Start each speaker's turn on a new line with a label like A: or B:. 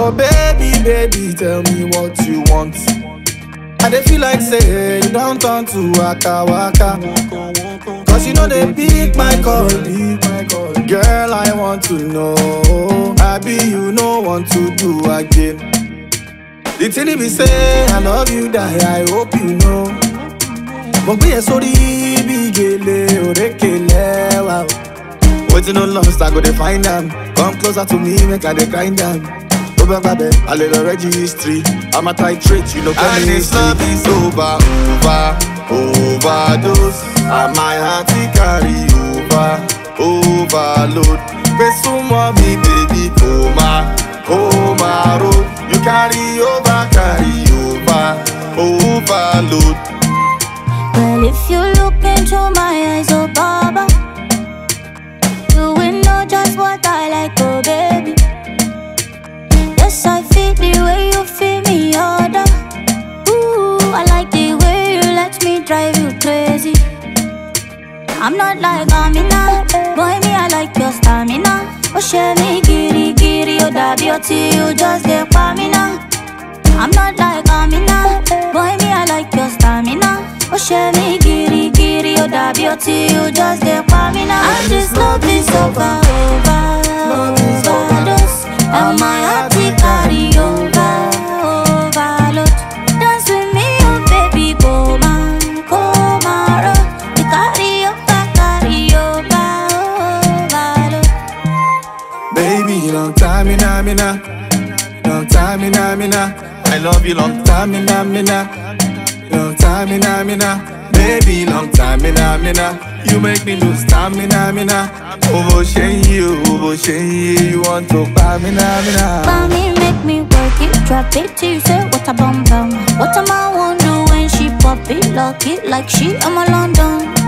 A: Oh baby, baby, tell me what you want. I dey feel like say you don't turn to waka waka. Cause you know they pick my call. Girl, I want to know. Happy you no want to do again. The thing be say I love you die, I hope you know. But be a sorry, big gele, orekele, wow. Waiting on lost, I go to find them. Come closer to me, make I dey grind them. Over baby, a little registry. I'm a titrate, you know. And this love is overdose. And my heart it carry overload. Peso mommy, baby, coma road. You carry overload.
B: Well, if you look into my eyes, oh Baba, you will know just what I like, oh baby. Yes, I feel the way you feel me, other. Ooh, I like the way you let me drive you crazy. I'm not like Amina, boy me I like your stamina. Oh share me giri giri, oh that beauty you just get for me now. I'm not like Amina, boy me I like your stamina. Oh share me giri giri, oh that beauty you just get for me now. And this love is overdose, and my heart it carry overload. Dance with me, oh baby, coma road. You carry overload.
A: Baby, long time mina. Long time mina. I love you long time mina. Long time mina. Baby, long time mina. You make me lose stamina mina. Over shame you want to buy mina.
B: For me, make me work it, drop it till you say what a bum bum. What am I wonder when she pop it, lock it like she I'm a London.